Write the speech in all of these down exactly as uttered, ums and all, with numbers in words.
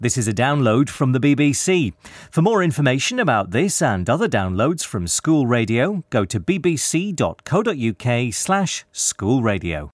This is a download from the B B C. For more information about this and other downloads from School Radio, go to bbc.co.uk slash school radio.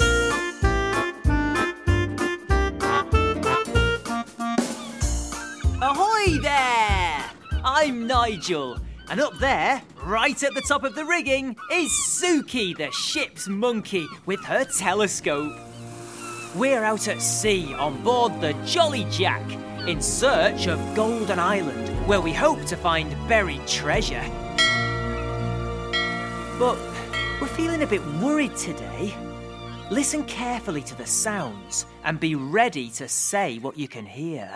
Ahoy there! I'm Nigel, and up there, right at the top of the rigging, is Suki, the ship's monkey, with her telescope. We're out at sea on board the Jolly Jack in search of Golden Island, where we hope to find buried treasure. But we're feeling a bit worried today. Listen carefully to the sounds and be ready to say what you can hear.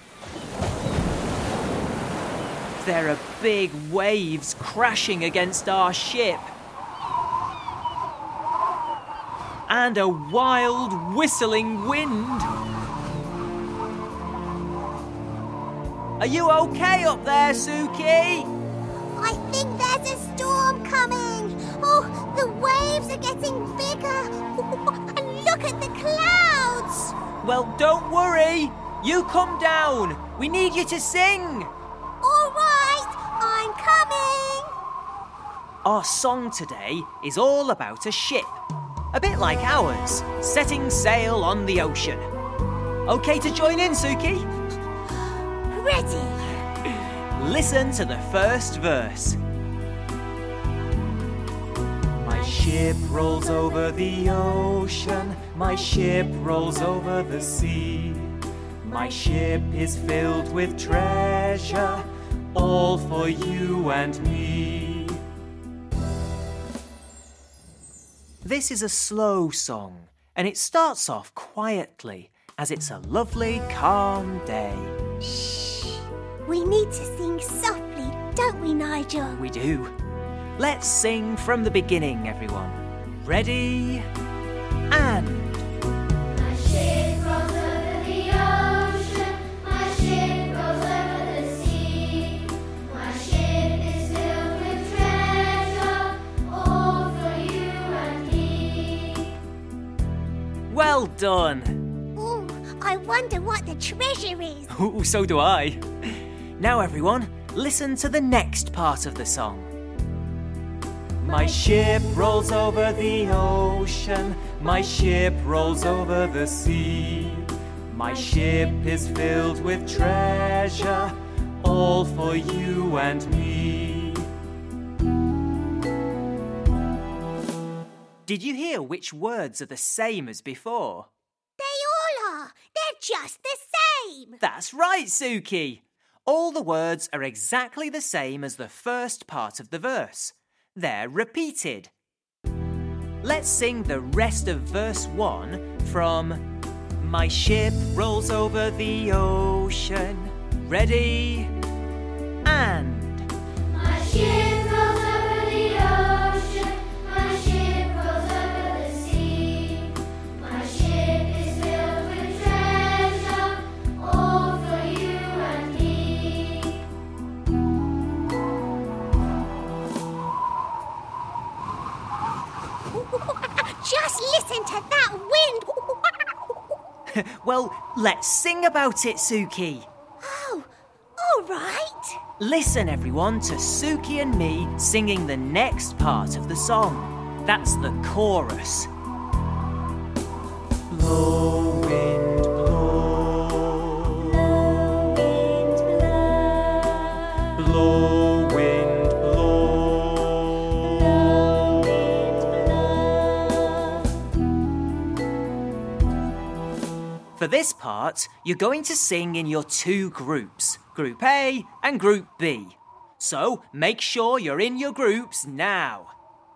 There are big waves crashing against our ship. And a wild whistling wind. Are you okay up there, Suki? I think there's a storm coming. Oh, the waves are getting bigger. And look at the clouds. Well, don't worry. You come down. We need you to sing. All right, I'm coming. Our song today is all about a ship. A bit like ours, setting sail on the ocean. Okay to join in, Suki? Ready. Listen to the first verse. My ship rolls over the ocean. My ship rolls over the sea. My ship is filled with treasure, all for you and me. This is a slow song, and it starts off quietly, as it's a lovely, calm day. Shh. We need to sing softly, don't we, Nigel? We do. Let's sing from the beginning, everyone. Ready? And... My ship rolls over the ocean. My ship rolls over the sea. My ship is filled with treasure, all for you and me. Well done. Oh, I wonder what the treasure is. Ooh, so do I. Now, everyone, listen to the next part of the song. My ship rolls over the ocean. My ship rolls over the sea. My ship is filled with treasure, all for you and me. Did you hear which words are the same as before? They all are. They're just the same. That's right, Suki. All the words are exactly the same as the first part of the verse. They're repeated. Let's sing the rest of verse one from My ship rolls over the ocean. Ready? And... My ship rolls over the ocean. My ship rolls over the sea. My ship is filled with treasure, all for you and me. Just listen to that wind. Well, let's sing about it, Suki. Oh, all right. Listen, everyone, to Suki and me singing the next part of the song. That's the chorus. Blow, wind, blow. Blow, wind, blow. For this part, you're going to sing in your two groups, Group A and Group B. So make sure you're in your groups now.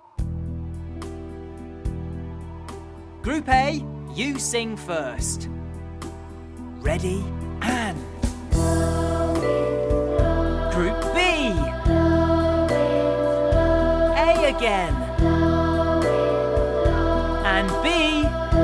Group A, you sing first. Ready and... Group B. A again. And B.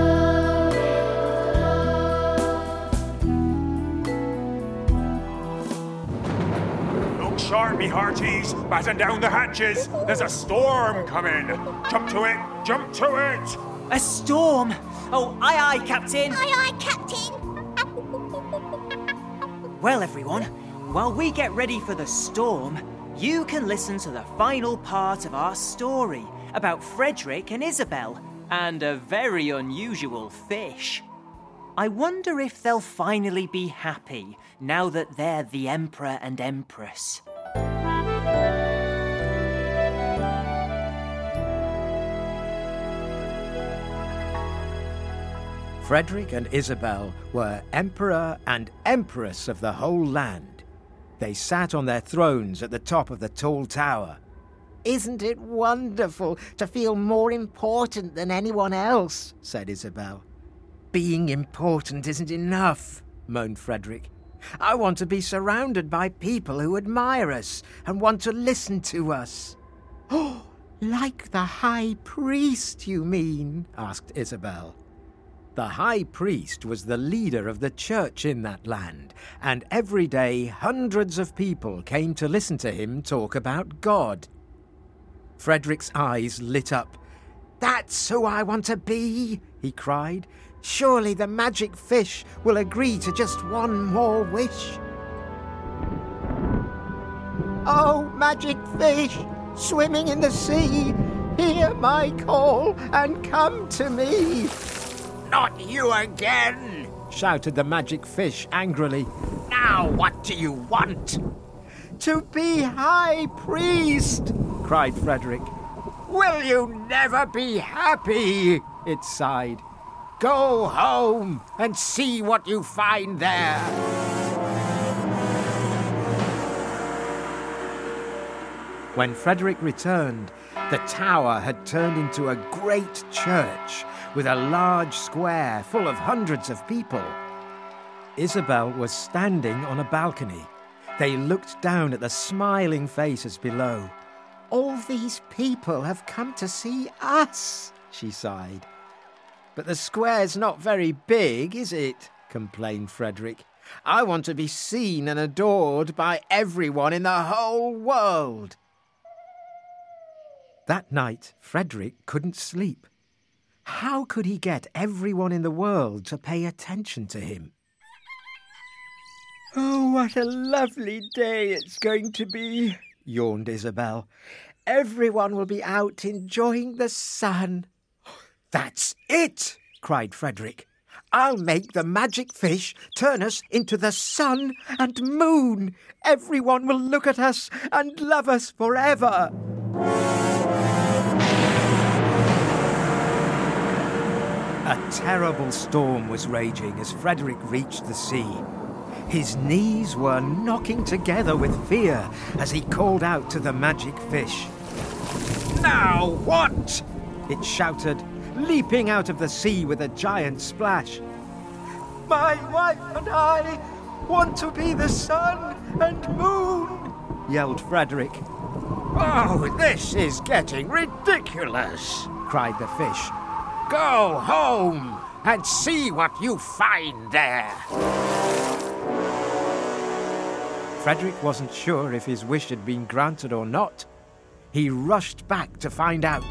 Look sharp, me hearties. Batten down the hatches. There's a storm coming. Jump to it. Jump to it. A storm? Oh, aye, aye, Captain. Aye, aye, Captain. Well, everyone, while we get ready for the storm, you can listen to the final part of our story about Frederick and Isabel and a very unusual fish. I wonder if they'll finally be happy now that they're the Emperor and Empress. Frederick and Isabel were Emperor and Empress of the whole land. They sat on their thrones at the top of the tall tower. "Isn't it wonderful to feel more important than anyone else?" said Isabel. "Being important isn't enough," moaned Frederick. "I want to be surrounded by people who admire us and want to listen to us." "Oh, like the High Priest, you mean?" asked Isabel. The High Priest was the leader of the church in that land, and every day hundreds of people came to listen to him talk about God. Frederick's eyes lit up. "That's who I want to be," he cried. "Surely the magic fish will agree to just one more wish." "Oh, magic fish, swimming in the sea, hear my call and come to me." "Not you again!" shouted the magic fish angrily. "Now what do you want?" "To be High Priest," cried Frederick. "Will you never be happy?" it sighed. "Go home and see what you find there." When Frederick returned, the tower had turned into a great church with a large square full of hundreds of people. Isabel was standing on a balcony. They looked down at the smiling faces below. "All these people have come to see us," she sighed. "But the square's not very big, is it?" complained Frederick. "I want to be seen and adored by everyone in the whole world." That night, Frederick couldn't sleep. How could he get everyone in the world to pay attention to him? "Oh, what a lovely day it's going to be," yawned Isabel. "Everyone will be out enjoying the sun." "That's it!" cried Frederick. "I'll make the magic fish turn us into the sun and moon. Everyone will look at us and love us forever." A terrible storm was raging as Frederick reached the sea. His knees were knocking together with fear as he called out to the magic fish. "Now what?" it shouted, leaping out of the sea with a giant splash. "My wife and I want to be the sun and moon," yelled Frederick. "Oh, this is getting ridiculous," cried the fish. "Go home and see what you find there." Frederick wasn't sure if his wish had been granted or not. He rushed back to find out.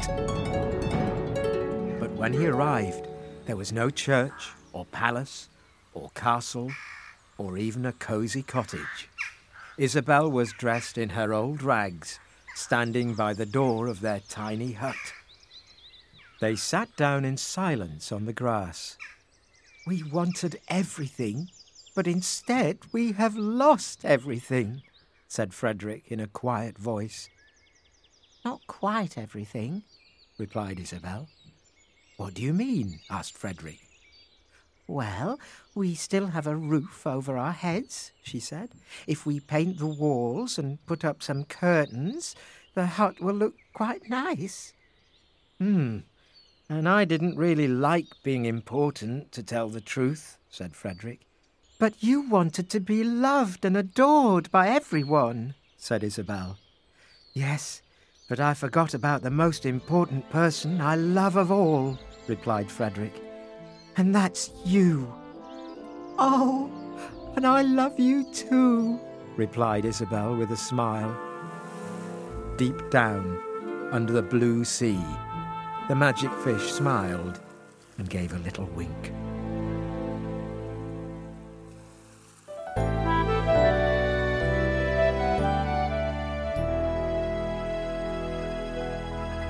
But when he arrived, there was no church or palace or castle or even a cosy cottage. Isabel was dressed in her old rags, standing by the door of their tiny hut. They sat down in silence on the grass. "We wanted everything, but instead we have lost everything," said Frederick in a quiet voice. "Not quite everything," replied Isabel. "What do you mean?" asked Frederick. "Well, we still have a roof over our heads," she said. "If we paint the walls and put up some curtains, the hut will look quite nice." Hmm, and I didn't really like being important, to tell the truth, said Frederick. "But you wanted to be loved and adored by everyone," said Isabel. "Yes, but I forgot about the most important person I love of all," replied Frederick. "And that's you." "Oh, and I love you too," replied Isabel with a smile. Deep down, under the blue sea, the magic fish smiled and gave a little wink.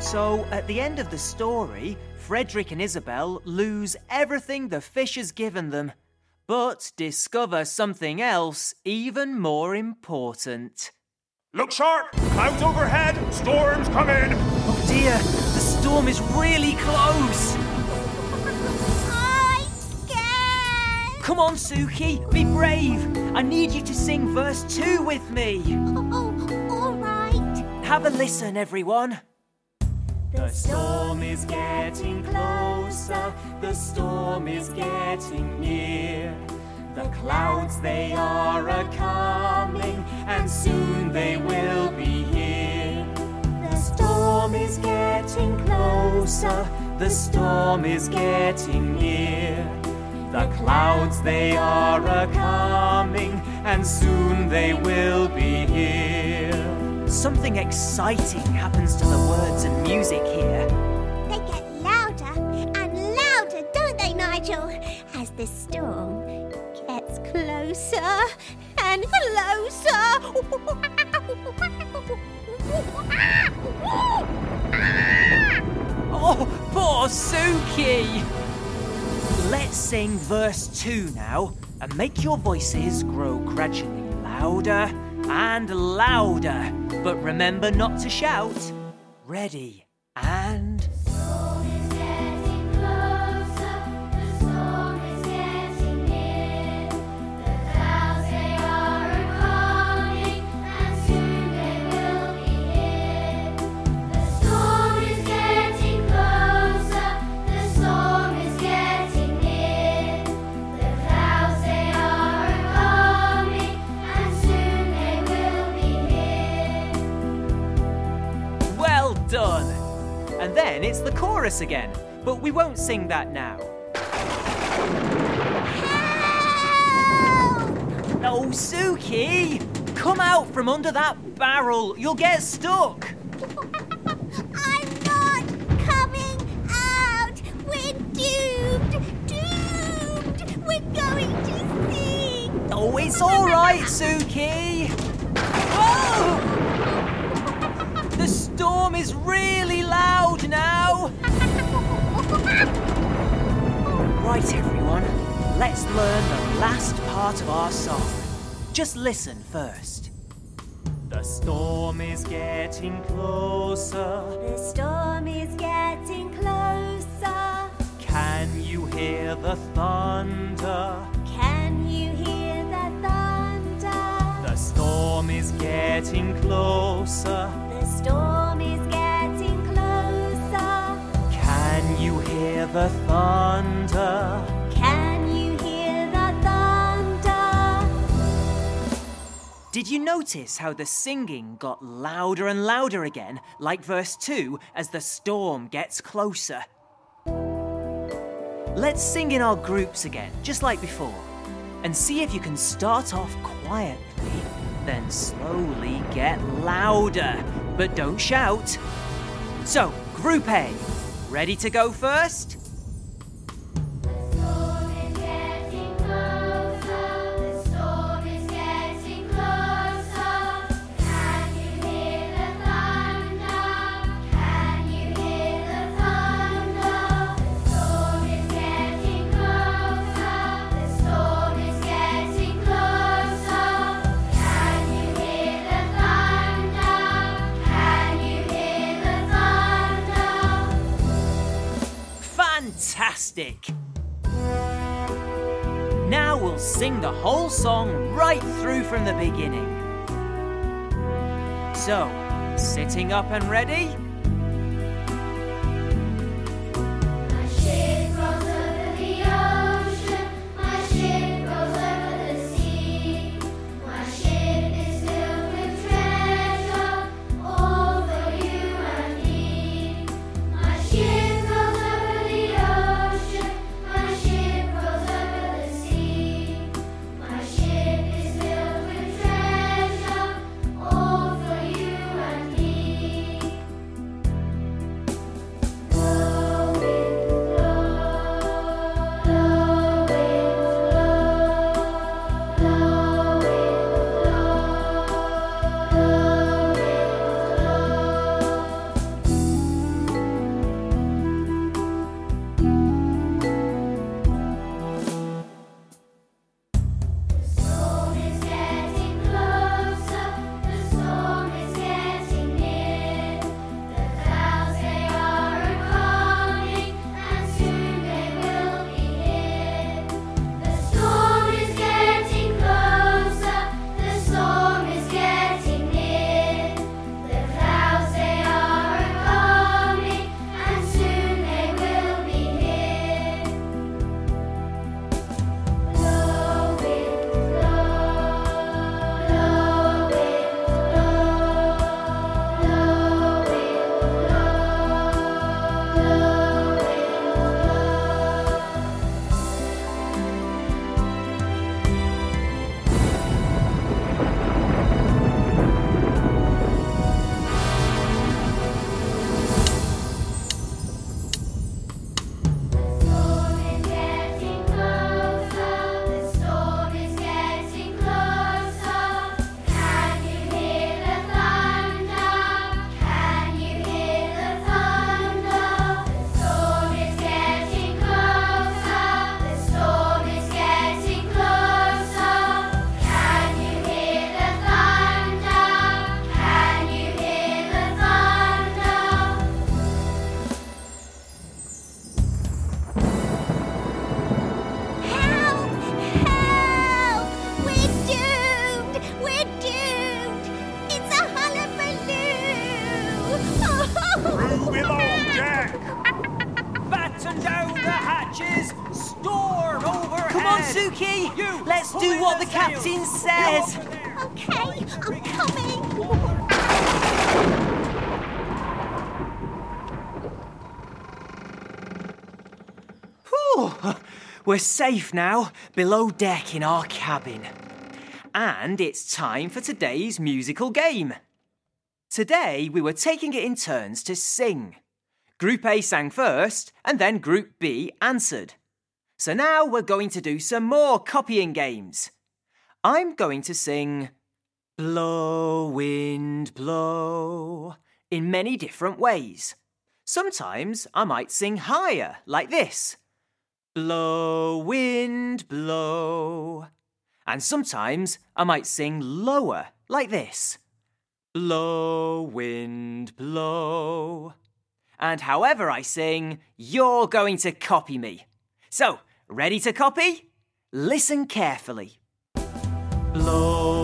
So, at the end of the story, Frederick and Isabel lose everything the fish has given them, but discover something else even more important. Look sharp! Clouds overhead! Storm's coming! Oh dear, the storm is really close! I'm scared. Come on, Suki, be brave! I need you to sing verse two with me. Oh, all right. Have a listen, everyone. The storm is getting closer, the storm is getting near. The clouds, they are a-coming, and soon they will be here. The storm is getting closer, the storm is getting near. The clouds, they are a-coming, and soon they will be here. Something exciting happens to the words and music here. They get louder and louder, don't they, Nigel? As the storm gets closer and closer. Oh, poor Suki! Let's sing verse two now, and make your voices grow gradually louder and louder. But remember not to shout. Ready, and... storm is getting closer, the storm is getting near. The clouds, they are a-coming, and soon they will be here. The storm is getting closer, the storm is getting near. The clouds, they are a-coming, and soon they will be here. Well done! And then it's the chorus again, but we won't sing that now. Help! Oh, Suki! Come out from under that barrel, you'll get stuck! I'm not coming out. We're doomed. Doomed. We're going to sink. Oh, it's all right, Suki! Oh! The storm is really loud now! Right, everyone, let's learn the last part of our song. Just listen first. The storm is getting closer. The storm is getting closer. Can you hear the thunder? Can you hear the thunder? The storm is getting closer. The storm is getting closer. Can you hear the thunder? Can you hear the thunder? Did you notice how the singing got louder and louder again, like verse two, as the storm gets closer? Let's sing in our groups again, just like before, and see if you can start off quietly, then slowly get louder, but don't shout. So, Group A, ready to go first? The storm is getting closer, the storm is getting closer. Can you hear the thunder? Can you hear the thunder? The storm is getting closer, the storm is getting closer. Can you hear the thunder? Can you hear the thunder? Fantastic! Now we'll sing the whole song right through from the beginning. So, sitting up and ready? My ship rolls over the ocean, my ship rolls over the sea. My ship is filled with treasure, all for you and me. My ship rolls over the ocean, my ship rolls over the sea. My ship is filled with treasure, all for you and me. Suki, let's do what the captain says. Okay, I'm coming. Whew. We're safe now, below deck in our cabin. And it's time for today's musical game. Today we were taking it in turns to sing. Group A sang first, and then Group B answered. So now we're going to do some more copying games. I'm going to sing Blow, Wind, Blow in many different ways. Sometimes I might sing higher, like this. Blow, wind, blow. And sometimes I might sing lower, like this. Blow, wind, blow. And however I sing, you're going to copy me. So, ready to copy? Listen carefully. Blow.